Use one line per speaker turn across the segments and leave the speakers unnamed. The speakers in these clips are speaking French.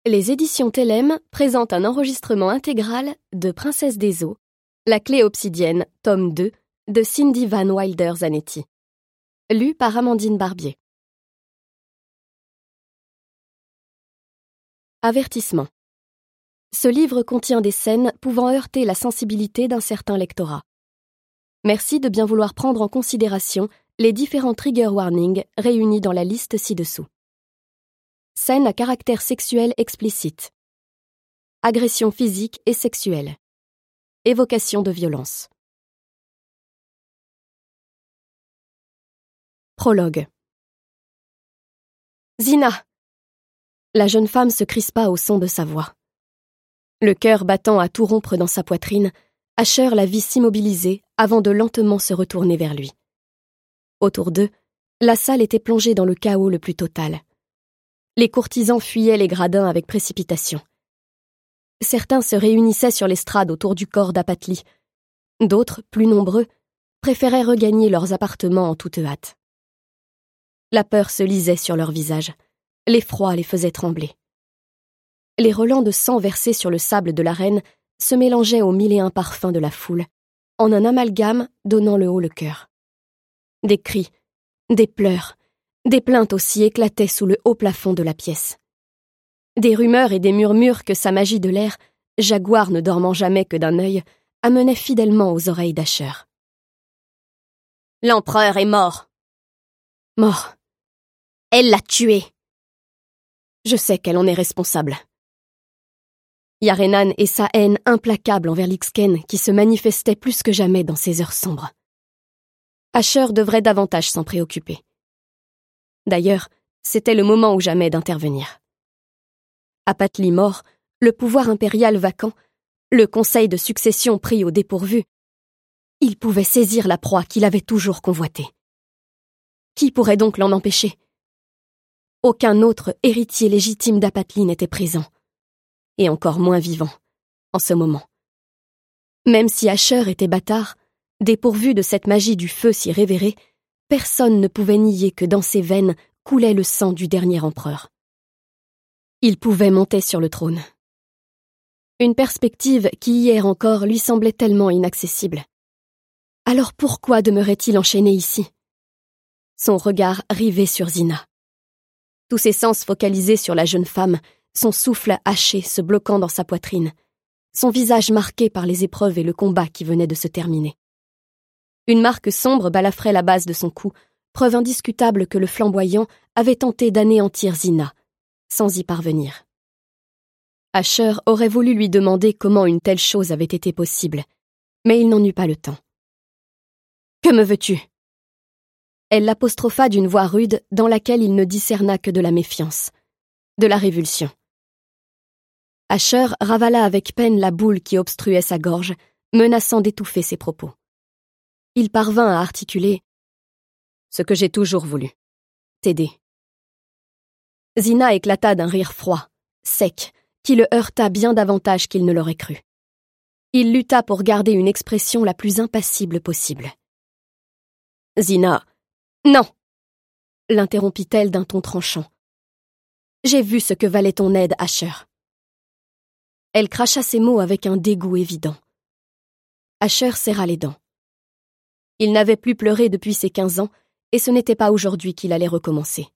Les éditions Tellem présentent un enregistrement intégral de Princesse des eaux, La clé obsidienne, tome 2, de Cindy Van Wilder Zanetti. Lu par Amandine Barbier. Avertissement. Ce livre contient des scènes pouvant heurter la sensibilité d'un certain lectorat. Merci de bien vouloir prendre en considération les différents trigger warnings réunis dans la liste ci-dessous. Scène à caractère sexuel explicite. Agression physique et sexuelle. Évocation de violence. Prologue. Zina! La jeune femme se crispa au son de sa voix. Le cœur battant à tout rompre dans sa poitrine, Asher la vit s'immobiliser avant de lentement se retourner vers lui. Autour d'eux, la salle était plongée dans le chaos le plus total. Les courtisans fuyaient les gradins avec précipitation. Certains se réunissaient sur l'estrade autour du corps d'Apatli. D'autres, plus nombreux, préféraient regagner leurs appartements en toute hâte. La peur se lisait sur leurs visages. L'effroi les faisait trembler. Les relents de sang versés sur le sable de l'arène se mélangeaient aux 1001 parfums de la foule, en un amalgame donnant le haut le cœur. Des cris, des pleurs, des plaintes aussi éclataient sous le haut plafond de la pièce. Des rumeurs et des murmures que sa magie de l'air, jaguar ne dormant jamais que d'un œil, amenait fidèlement aux oreilles d'Asher. L'empereur est mort. Mort. Elle l'a tué. Je sais qu'elle en est responsable. Yarenan et sa haine implacable envers l'Ixken qui se manifestait plus que jamais dans ces heures sombres. Asher devrait davantage s'en préoccuper. D'ailleurs, c'était le moment ou jamais d'intervenir. Apatli mort, le pouvoir impérial vacant, le conseil de succession pris au dépourvu, il pouvait saisir la proie qu'il avait toujours convoitée. Qui pourrait donc l'en empêcher? Aucun autre héritier légitime d'Apatli n'était présent, et encore moins vivant, en ce moment. Même si Asher était bâtard, dépourvu de cette magie du feu si révérée, personne ne pouvait nier que dans ses veines coulait le sang du dernier empereur. Il pouvait monter sur le trône. Une perspective qui hier encore lui semblait tellement inaccessible. Alors pourquoi demeurait-il enchaîné ici? Son regard rivé sur Zina. Tous ses sens focalisés sur la jeune femme, son souffle haché se bloquant dans sa poitrine, son visage marqué par les épreuves et le combat qui venait de se terminer. Une marque sombre balafrait la base de son cou, preuve indiscutable que le flamboyant avait tenté d'anéantir Zina, sans y parvenir. Asher aurait voulu lui demander comment une telle chose avait été possible, mais il n'en eut pas le temps. « Que me veux-tu » Elle l'apostropha d'une voix rude dans laquelle il ne discerna que de la méfiance, de la révulsion. Asher ravala avec peine la boule qui obstruait sa gorge, menaçant d'étouffer ses propos. Il parvint à articuler « Ce que j'ai toujours voulu, t'aider ». Zina éclata d'un rire froid, sec, qui le heurta bien davantage qu'il ne l'aurait cru. Il lutta pour garder une expression la plus impassible possible. « Zina, non !» l'interrompit-elle d'un ton tranchant. « J'ai vu ce que valait ton aide, Asher. » Elle cracha ces mots avec un dégoût évident. Asher serra les dents. Il n'avait plus pleuré depuis ses 15 ans, et ce n'était pas aujourd'hui qu'il allait recommencer.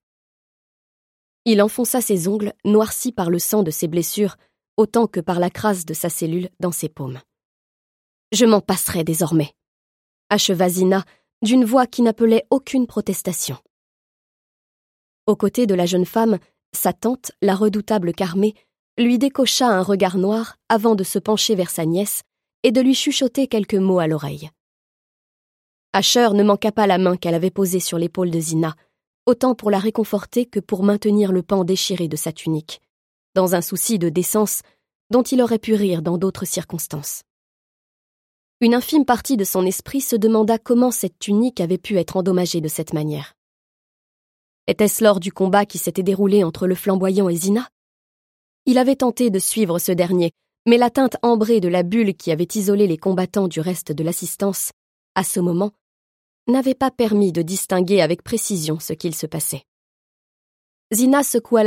Il enfonça ses ongles, noircis par le sang de ses blessures, autant que par la crasse de sa cellule dans ses paumes. « Je m'en passerai désormais », acheva Zina, d'une voix qui n'appelait aucune protestation. Aux côtés de la jeune femme, sa tante, la redoutable Carmé, lui décocha un regard noir avant de se pencher vers sa nièce et de lui chuchoter quelques mots à l'oreille. Asher ne manqua pas la main qu'elle avait posée sur l'épaule de Zina, autant pour la réconforter que pour maintenir le pan déchiré de sa tunique, dans un souci de décence dont il aurait pu rire dans d'autres circonstances. Une infime partie de son esprit se demanda comment cette tunique avait pu être endommagée de cette manière. Était-ce lors du combat qui s'était déroulé entre le flamboyant et Zina? Il avait tenté de suivre ce dernier, mais la teinte ambrée de la bulle qui avait isolé les combattants du reste de l'assistance, à ce moment, n'avait pas permis de distinguer avec précision ce qu'il se passait. Zina secoua